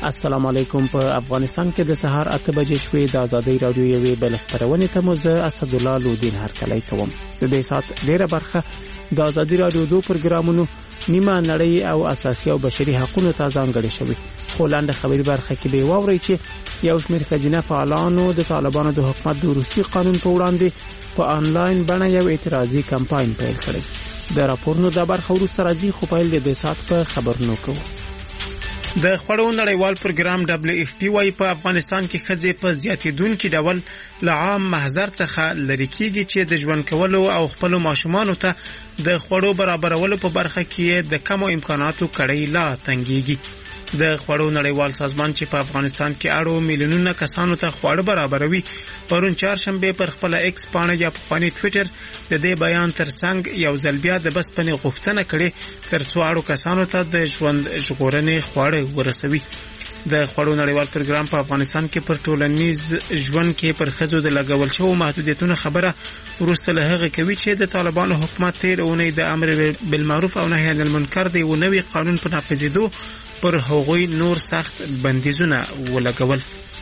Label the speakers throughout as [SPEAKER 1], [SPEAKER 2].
[SPEAKER 1] السلام علیکم. په افغانستان کې د سهار 8 بجې شوې د ازادي رادیو یوې بل خبرونه ته مو زه اسد الله لودین هرکلی کوم. د دې سات ډیره برخه د ازادي رادیو دو پروګرامونو نیمه نړۍ او اساسي او بشري حقوقو ته ځانګړي شوی. خو لاندې خبري برخه کې به واوري چې یو شمېر خزینه فعالانو د طالبانو د حکومت د روسي قانون په وړاندې په انلاین بڼه یو اعتراضي کمپاین پیل کړی. د راپورونو د برخه وروسته راځي خو پیل د سات په خبرونو کوو. د خړو نړیوال پروګرام WFP وايي په افغانستان کې خځې په زیاتیدونکو ډول له عام محضر څخه لری کیږي چې د ژوند کولو او خپل ماشومان ته د خړو برابرولو په برخه کې د کمو امکاناتو کړی لا تنګيږي. د خړو نړیوال سازمان چې په افغانستان کې اړو میلیونونه کسانو ته خواړه برابروي پرون چهارشنبه پر خپل ایکس پاڼه یا په خپل ټوئیټر د دې بیان ترڅنګ یو ځل بیا د بسپنې غوښتنه کړې تر څو اړو کسانو ته د ژوند ژغورنې خواړه ورسوي. د خړو نړیوال پروګرام په افغانستان کې پر ټولنیز ژوند کې پر خزو د لګول شوو محدودیتونو خبره ورسته له هغه کوي چې د طالبانو حکومت تیر اونۍ د امر بالمعروف او نهي عن المنکر دی او نوې قانون په نافذېدو پر هغوی نور سخت بندیزونه ولګول.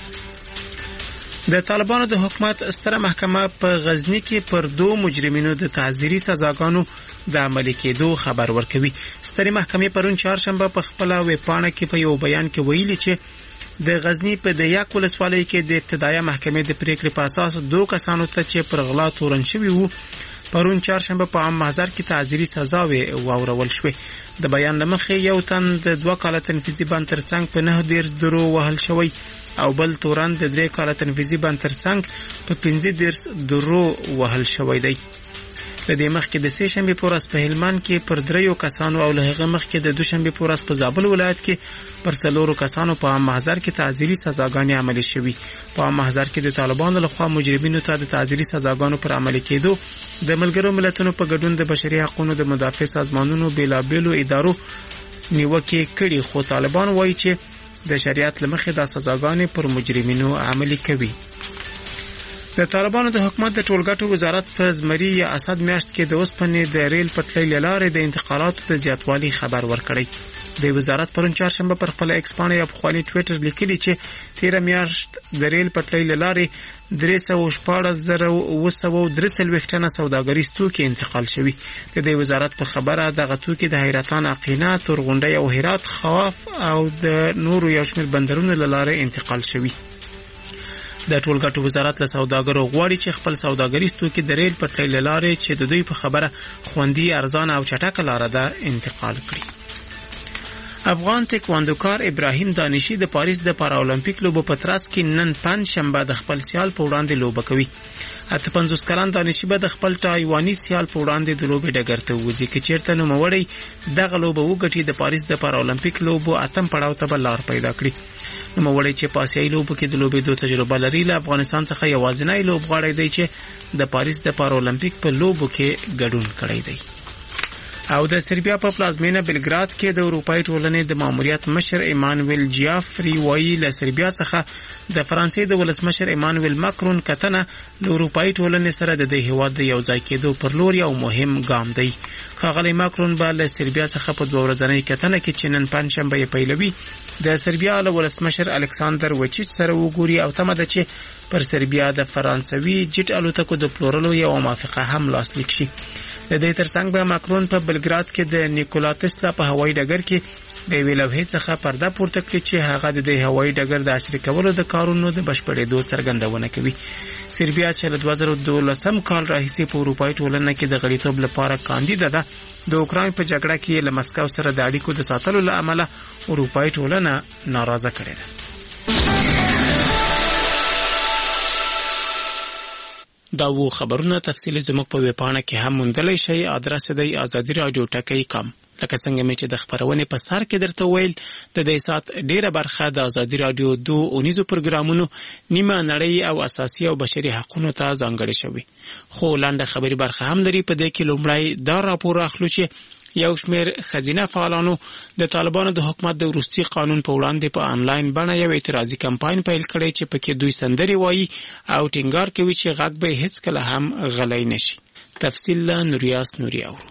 [SPEAKER 1] د طالبانو د حکومت ستره محکمه په غزنی کې پر 2 مجرمینو د تعزیري سزاګانو د عملي کېدو خبر ورکوي. ستره محکمه پرون چهارشنبه په خپل ویبپاڼه کې په یو بیان کې ویلي چې د غزنی په د یک ولسوالۍ کې د ابتدایي محکمې د پریکړې په اساس 2 کسانو ته چې پر غلا تورن شوی وو پرون چهارشنبه په عام محضر کې تعزیري سزا واورول شوې. د بیان لمخې یو تن د 2 کاله تنفیذي بند ترڅنګ په 9 درو وهل شوی او بل تورن د 3 کاله تنفیذي بند ترڅنګ په 15 درو وهل شوی دی. د دې مخکې د سه شنبه پورس په هلمند کې پر 3 کسانو او له هغه مخکې د دوشنبه پورس په زابل ولایت کې پر 4 کسانو په عام محضر کې تعزیري سزاګانې عملي شوې. په عام محضر کې د طالبانو لخوا مجرمینو ته د تعزیري سزاګانو پر عملي کېدو د ملګرو ملتونو په ګډون د بشري حقوقو د مدافع سازمانونو بیلابېلو ادارو نیوکه کړي. خو طالبان وایي چې د شریعت لمخې د سزاګانې پر مجرمینو عملي کوي. د طالبانو د حکومت د ټولګټو وزارت په زمری یا اسد میاشت کې د اوسپنې د ریل پټلۍ لارې د انتقالاتو د زیاتوالي خبر ورکړی. د وزارت پرون چهارشنبه پر خپل ایکس پاڼه یا په خپل ټوئیټر لیکلي چې 13 میاشت د ریل پټلۍ لارې 314,943 ټنه سوداګریز توکي انتقال شوي. د دې وزارت په خبره دغه توکي د حیرتان، عقینه، تورغونډۍ او هرات، خواف او د نورو یو شمېر بندرونو لاره انتقال شوي. د ټولګټو وزارت له سوداګرو غواړي چې خپل سوداګریز توکي د ریل پټلۍ لارې چې د دوی په خبره خوندي، ارزانه او چټکه لاره ده انتقال کړي. افغان تکواندوکار ابراهیم دانشي د پاریس د پارالمپیک لوبو په ترڅ کې نن پنځشنبه د خپل سیال په وړاندې لوبه کوي. 58 کلن دانشي به د خپل تایواني سیال په وړاندې د لوبې ډګر ته وځي چې چیرته نوموړی دغه لوبه وګټي د پاریس د پارالمپیک لوبو اتم پړاو ته لار پیدا کړي. نوموړی چې په آسیایي لوبو کې د لوبې دوه تجربه لري له افغانستان څخه یوازینی لوبغاړی دی چې د پاریس د پارالمپیک په لوبو کې ګډون کړی دی. او د سربیا په پلازمینه بلګراد کې د اروپای ټولنې د ماموریت مشر ایمانویل جیافری وایي له سربیا څخه د فرانسې د ولسمشر ایمانویل ماکرون کتنه له اروپای ټولنې سره د دې هیواد د یو ځای کېدو پر لور یو مهم ګام دی. ښاغلی ماکرون به له سربیا څخه په 2 ورځنۍ کتنه کې چې نن پنځشنبه یې پیلوي د سربیا له ولسمشر الکساندر وچیچ سره وګوري او تمه ده چې پر سربیا د فرانسوي جټ الوتکو د پلورلو یو موافقه هم لاسلیک شي. د دې ترڅنګ به ماکرون په بلګراد کې د نیکولا تسلا په هوایي ډګر کې د ویلې لوحې څخه پرده پورته کړي چې هغه د هوایي ډګر د عصري کولو د کارونو د بشپړېدو څرګندونه کوي. سربیا چې له 2012 کال راهیسې په اروپای ټولنه کې د غړیتوب لپاره کاندیدا ده د اوکراین په جګړه کې له مسکو سره د اړیکو د ساتلو له امله اروپای ټولنه ناراضه کړې ده. دا وو خبرونه تفصیلی زموږ په ویبپاڼه کې هم موندلی شئ. آدرس دی azadi.radio.com. لکه څنګه مې چې د خبرونې په سر کې درته ویل د دې سات ډیره برخه د ازادي رادیو 2 اونیزو پروګرامونو نیمه نړۍ او اساسي او بشري حقوقو ته ځانګړې شوی. خو لاندې خبري برخه هم لري. په دې کې لومړی دا راپور اخلو چې یو شمېر خزینه فعالانو د طالبانو د حکومت د روسي قانون په وړاندې په انلاین بڼه یو اعتراضي کمپاین پیل کړی چې پکې دوی سندري وایي او ټینګار کوي چې غږ به هیڅ کله هم غلی نشي. تفصیل له نوریاس نوري اورو.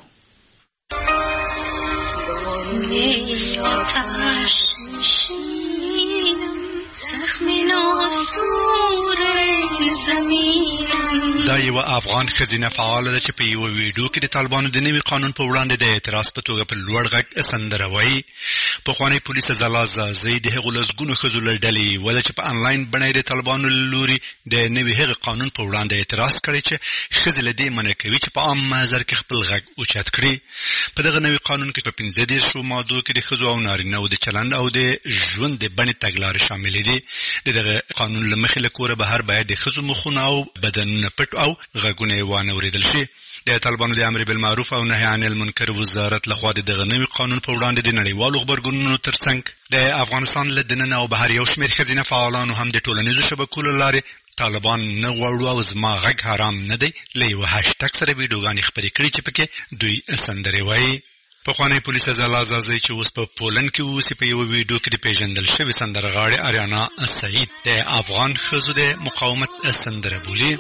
[SPEAKER 2] دا یو افغان ښځینه فعاله ده چې په یو ویډیو کې د طالبانو د نوي قانون په وړاندې د اعتراض په توګه په لوړ غږ سندره وایي. پخواني پولیس ځلا زازۍ د هغو لسګونو ښځو له ډلې وده چې په انلاین بڼه د طالبانو له لوري د نوي هغه قانون په وړاندې اعتراض کړی چې ښځې له دې منع کوي چې په عام محضر کې خپل غږ اوچت کړي. په دغه نوي قانون کې په 15 مادو کې د ښځو او نارینه‌و د چلند او د ژوند د بڼې تګلارې شاملې دي. دغه قانون له مخې له کوره بهر باید د ښځو مخونه او بدنونه پټ او غږونه وانه اوریدل شي. د طالبانو د امر بالمعروف او نهي عن المنکر وزارت لخوا د دغه نوي قانون په وړاندې د نړیوالو غبرګونونو ترڅنګ د افغانستان له دننه او بهر یو شمېر ښځینه فعالانو هم د ټولنیزو شبکو له لارې طالبان نه غواړو او زما غږ حرام نه دی له یوه هاشټګ سره ویډیوګانې خپرې کړي چې پکې دوی سندرې وایي. پخوانی پولیس ځلا زازۍ چې اوس په پولند کې اوسي په یو ویډیو کې د پیژندل شوې سندرغاړې آریانا سعید د افغان ښځو د مقاومت سندره بولي.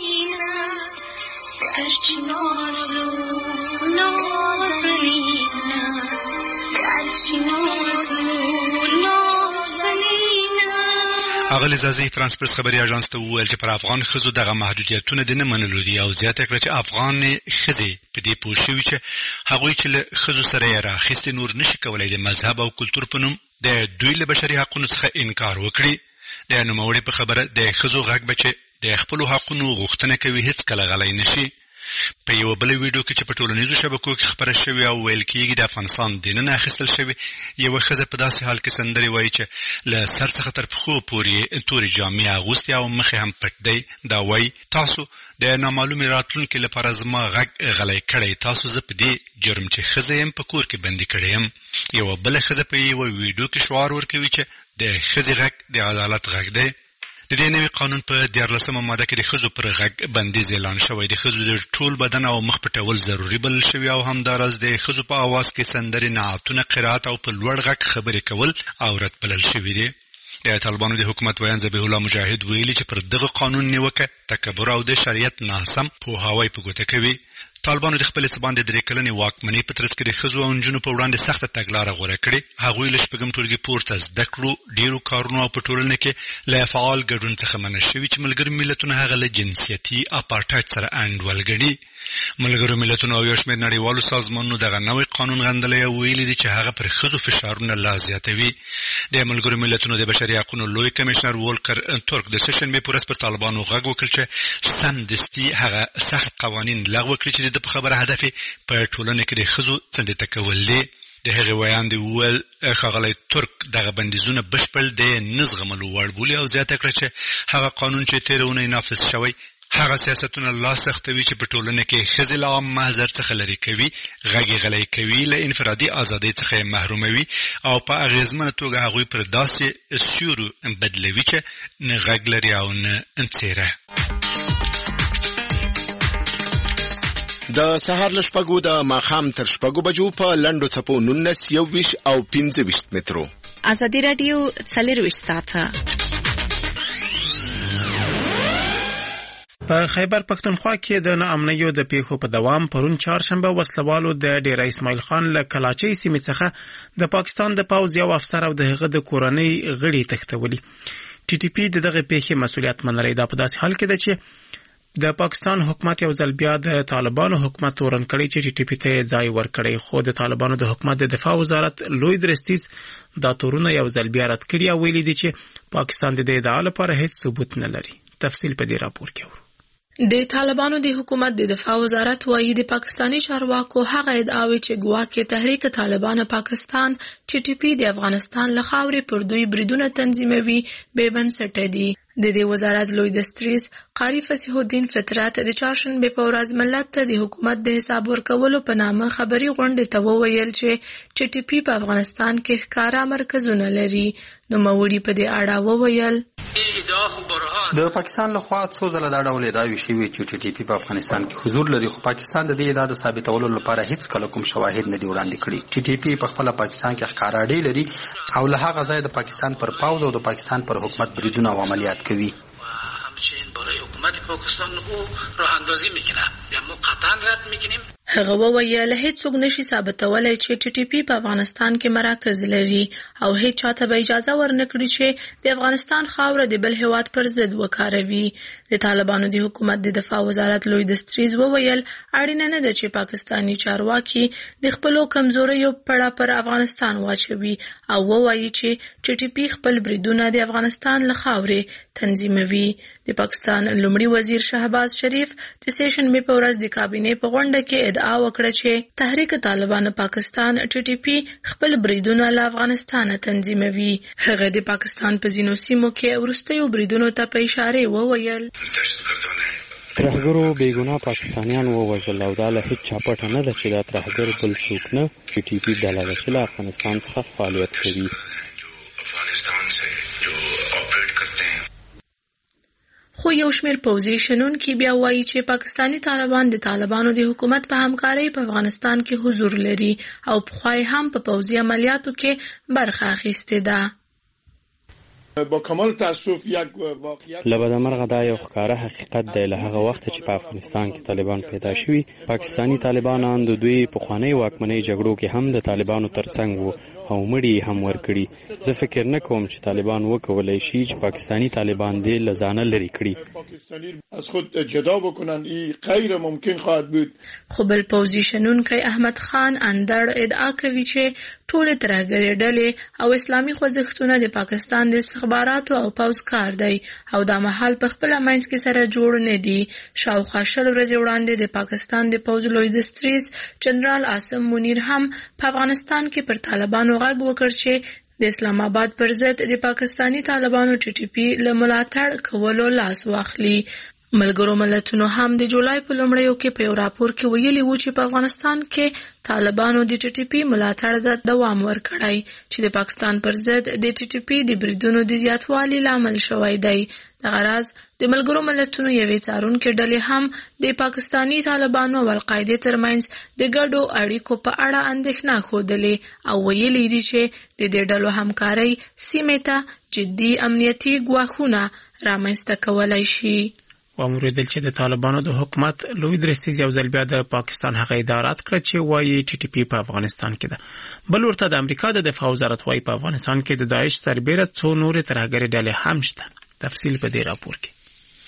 [SPEAKER 2] اغلی زازۍ فرانس پرس خبري اژانس ته وویل چې پر افغان ښځو دغه محدودیتونه د نه منلو دي او زیاته کړه چې افغان ښځې په دې پوه شوي چې هغوی چې له ښځو سره یې راخیستې نور نشي کولی د مذهب او کلتور په نوم د دوی له بشري حقونو څخه انکار وکړي. د نوموړي په خبره د ښځو غږ به چې د خپلو حقونو غوښتنه کوي هیڅکله غلی نشي. په یو بل ویډیو کې چې په ټولنیزو شبکو کې خبره شوې او ویل کېږي د افغانستان دننه اخیستل شوې یوه ښځه په داسې حال کې سندرې وایي چې له سر څخه تر پښو پورې تورې جامې اغوستې او مخې هم پټ دی. دا وایي تاسو د نامعلومې راتلونکې لپاره زما غږ غلی کړی، تاسو زه په دې جرم چې ښځه یم په کور کې بندي کړی یم. یوه بله ښځه په یوه ویډیو کې شعار ورکوي چې د ښځې غږ د عدالت غږ دی. د دې نوي قانون په 14مه ماده کې د ښځو پر غږ بندیز اعلان شوی. د ښځو د ټول بدن او مخ پټول ضروري بلل شوي او همداراز د ښځو په اواز کې سندرې، نعتونه، قرائت او په لوړ غږ خبرې کول عورت بلل شوي دي. د طالبانو د حکومت ویان ذبیح الله مجاهد ویلي چې پر دغه قانون نیوکه تکبر او د شریعت ناسم پوهاوی په ګوته کوي. طالبانو د خپل ثبات د 3 کلنې واکمنۍ په ترڅ کې د ښځو او نجونو په وړاندې سخته تګلاره غوره کړې. هغوی له شپږم ټولګي پورته زده کړو، ډېرو کارونو او په ټولنه کې له فعال ګډون څخه منع شوي چې ملګري ملتونه هغه له جنسیتي اپارټایډ سره انډول ګڼي. ملګرو ملتونو او یو شمېر نړیوالو سازمانونو دغه نوی قانون غندلی او ویلي دي چې هغه پر ښځو فشارونه لا زیاتوي. د ملګرو ملتونو د بشري حقونو لوی کمشنر وولکر تورک د سهشنبې په ورځ پر طالبانو غږ وکړ چې سمدستي هغه سخت قوانین لغوه کړي چې د په خبره هدف په ټولنه کې د ښځو څنډې کول دي. د هغې ویان دی وویل ښاغلی ترک دغه بندیزونه بشپړ د نه زغملو وړ بولي او زیاته کړه چې هغه قانون چې تېره اونۍ نافذ شوی هغه سیاستونه لا سختوي چې په ټولنه کې ښځې له عام محضر څخه لرې کوي، غږ یې غلی کوي، له انفرادي ازادۍ څخه یې محروموي او په اغېزمنه توګه هغوی پر داسې سیورو بدلوي چې نه غږ لري او نه څېره.
[SPEAKER 3] د سهار له شپږو د ماښام تر شپږو بجو په لنډو څپو 19 21 او 25 مترو.
[SPEAKER 4] ازادي راډیو 24 ساعته.
[SPEAKER 1] په خیبر پښتونخوا کې د ناامنیو د پیښو په دوام پرون چهارشنبه وسلوالو د ډیره اسماعیل خان له کلاچۍ سیمې څخه د پاکستان د پوځ یو افسر او د هغه د کورنۍ غړي تښتولي. ټي ټي پی دغه پیښې مسؤلیت منلی. دا په داسې حال کې ده چې د پاکستان حکومت یو ځل بیا د طالبانو حکومت تورن کړی چې ټي ټي پی ته ځای ورکړی، خو د طالبانو د حکومت د دفاع وزارت لوی درستیز دا تورونه یو ځل بیا رد کړي او ویلي دي چې پاکستان د دې ادعا لپاره هیڅ ثبوت نه لري. تفصیل په دې راپور کې اورو.
[SPEAKER 4] د طالبانو د حکومت د دفاع وزارت وایي د پاکستانی چارواکو هغه ادعاوې چې ګواکې تحریک طالبان پاکستان ټي ټي پی د افغانستان له خاورې پر دوی بریدونه تنظیموي بې بنسټه دي. د دې وزارت لوی دستریز قاری فصیح الدین فطرت د چهارشنبې په ورځ ملت ته د حکومت د حساب ورکولو په نامه خبري غونډې ته وویل چې ټي ټي پی په افغانستان کې ښکارا مرکزونه لري. نو موري په دې اړه وویل
[SPEAKER 5] د پاکستان لخوا څو ځله دا ډول ادعاوې شوې چې ټي ټي پی په افغانستان کې حضور لري، خو پاکستان د دې ادعا د ثابتولو لپاره هیڅ کله کوم شواهد نه دی وړاندې کړي. ټي ټي پی په خپل پاکستان کې ښکارا ډی لري او له هغه ځای د پاکستان پر پوځ او د پاکستان پر حکومت بریدونه او عملیات کوي.
[SPEAKER 6] همچنین بالای حکومت پاکستان او راه اندازی میکنه یا ما قطعا رد میکنیم.
[SPEAKER 4] هغه وویل هیڅوک نشي ثابتولای چې ټي ټي پی په افغانستان کې مراکز لري او هیڅ چاته به اجازه ورنکړي چې د افغانستان خاوره د بل هیواد پر ضد وکاروي. د طالبانو د حکومت د دفاع وزارت لوی دستریز وویل اړینه نه ده چې پاکستاني چارواکي د خپلو کمزوریو پړه پر افغانستان واچوي او ووایي چې ټي ټي پی خپل بریدونه د افغانستان له خاورې تنظیموي. د پاکستان لومړي وزیر شهباز شریف د سیشنبې په ورځ د کابینې په غونډه کې ادعا وکړه چې تحریک طالبان پاکستان ټي ټي پی خپل بریدونه له افغانستان تنظیموي. هغه د پاکستان په ځینو سیمو کې وروستیو بریدونو ته په اشاره وویل
[SPEAKER 6] ترهګرو بېګناه پاکستانیان ووژل او دا له هیڅ چا پټه نه ده چې دا ترهګر بل څوک نه ټي ټي پي ډله ده چې له افغانستان څخه فعالیت کوي.
[SPEAKER 4] خو یو شمېر پوځي شنونکي بیا وایي چې پاکستاني طالبان د طالبانو د حکومت په همکارۍ په افغانستان کې حضور لري او پخوا هم په پوځي عملیاتو کې برخه اخیستې ده.
[SPEAKER 7] با کمال تاسف یک واقعیت
[SPEAKER 6] لبدمرغه دا یو ښکاره حقیقت دی. له هغه وخت چې په افغانستان کې طالبان پیدا شوي پاکستاني طالبانان د دوی پخوانۍ واکمنۍ جګړو کې هم د طالبانو ترڅنګ وو او مړي هم ورکړي. زه فکر نه کوم چې طالبان وکولای شي چې پاکستانی طالبان دې له ځانه لرې کړي.
[SPEAKER 7] پاکستانی از خود جدا بکنن این غیر ممکن خواهد بود.
[SPEAKER 4] خو بل پوځي شنونکی احمد خان اندړ ادعا کوي چې ټول ترهګرې ډلې او اسلامي خوځښتونه د پاکستان د استخباراتو او پوځ کار دی او دا مهال په خپل منځ کې سره جوړ نه دي. شاوخوا 20 ورځې وړاندې د پاکستان د پوځ لوی دستریز جنرال عاصم منیر هم په افغانستان کې پر طالبانو غږ وکړ چې د اسلام آباد پر ضد د پاکستانی طالبانو ټي ټي پی له ملاتړ کولو لاس واخلي. ملګرو ملتونو هم د جولای په لومړیو کې په یو راپور کې ویلي و چې په افغانستان کې طالبانو د ټي ټي پی ملاتړ د دوام ورکړی چې د پاکستان پر ضد د ټي ټي پی د بریدونو د زیاتوالي لامل شوی دی. دغه راز د ملګرو ملتونو یوې څارونکې ډلې هم د پاکستانی طالبانو او القاعده ترمنځ د ګډو اړیکو په اړه اندېښنه ښودلې او ویلي دي چې د دې ډلو همکارۍ سیمې ته جدي امنیتي ګواښونه رامنځته کولی شي.
[SPEAKER 1] واموریدل چې د طالبانو د حکومت لوی درستیز یو ځل بیا د پاکستان هغه ادارات کړ چې وایي ټي ټي پی په افغانستان کې ده. بل ورته د امریکا د دفاع وزارت وایي په افغانستان کې د داعش سربېره څو نورې ترهګرې ډلې هم شته. تفصیل په دې راپور کې.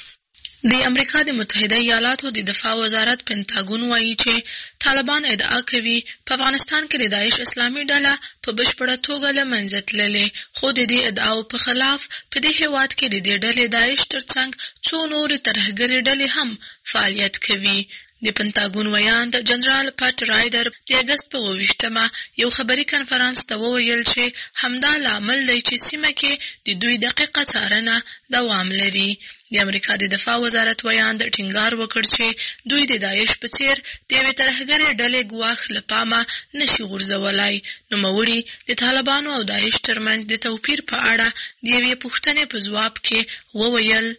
[SPEAKER 4] د امریکا د متحده ایالاتو د دفاع وزارت پنټاګون وایي چې طالبان ادعا کوي په افغانستان کې د داعش اسلامي ډله په بشپړه توګه له منځه تللې. خو د دې ادعاو په خلاف په دې هیواد کې د دې ډلې داعش ترڅنګ څو نورې ترهګرې ډلې هم فعالیت کوي. د پنټاګون ویاند جنرال پټ رایډر د اگست په 28مه یو خبري کنفرانس ته وویل چې همدا لامل دی چې سیمه کې د دوی دقیقه څارنه دوام لري. د امریکا د دفاع وزارت ویاند ټینګار وکړ چې دوی د داعش په څیر د یوې ترهګرې ډلې ګواښ له پامه نشي غورځولای. نوموړي د طالبانو او داعش ترمنځ د توپیر په اړه د یوې پوښتنې په ځواب کې وویل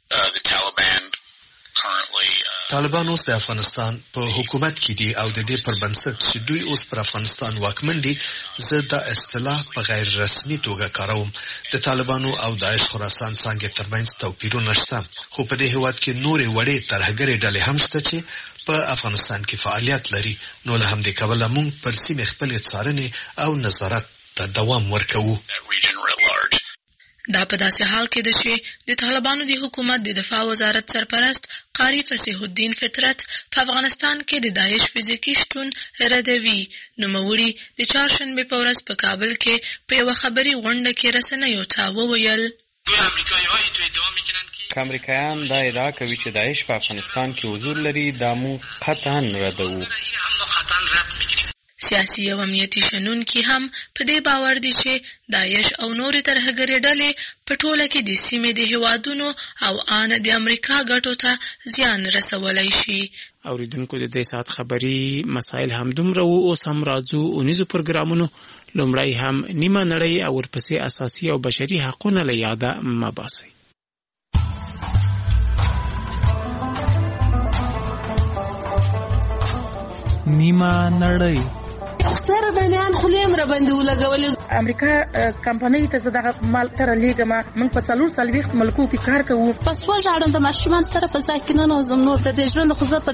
[SPEAKER 8] طالبان اوس د افغانستان په حکومت کې دي او د دې پر بنسټ چې دوی اوس پر افغانستان واکمن دي زه دا اصطلاح په غیر رسمي توګه کاروم. د طالبانو او داعش خراسان څنګه ترمنځ توپیرونه شته خو په دې هیواد کې نورې وړې ترهګرې ډلې هم شته چې په افغانستان کې فعالیت لري. نو له همدې کبله موږ پر سیمې خپلې څارنې او نظارت ته دوام ورکوو.
[SPEAKER 4] دا په داسې حال کې ده چې د طالبانو د حکومت د دفاع وزارت سرپرست قاری فصیح الدین فطرت په افغانستان کې د داعش فزیکي شتون ردوي. نوموړي د چهارشنبې په ورځ په کابل کې په یوه خبري غونډه کې رسنیو ته وویل
[SPEAKER 6] که امریکایان دا ادعا کوي چې داعش په افغانستان کې حضور لري دا موږ قطعا ردوو.
[SPEAKER 4] سیاسي او امنیتي شنونکي هم په دې باور دي چې داعش او نورې ترهګرې ډلې په ټوله کې د سیمې د هیوادونو او ان د امریکا ګټو ته زیان رسولی شي.
[SPEAKER 1] اوریدونکو د دې ساعت خبري مسایل هم دومره وو. اوس هم راځو اونیزو پروګرامونو. لومړی هم نیمه نړۍ او ورپسې اساسي او بشري حقونه له یاده مه باسئ.
[SPEAKER 9] نیمه نړۍ
[SPEAKER 10] سره د میان خلیم را باندې ولګولې.
[SPEAKER 11] امریکا کمپنۍ ته زه دغه مال تر لیږم. موږ په 440 ملکو کې کار کوو.
[SPEAKER 10] پس وژاړم د ماشومان سره په ځای کې نه نوزم. نور د دې ژوند خو زه په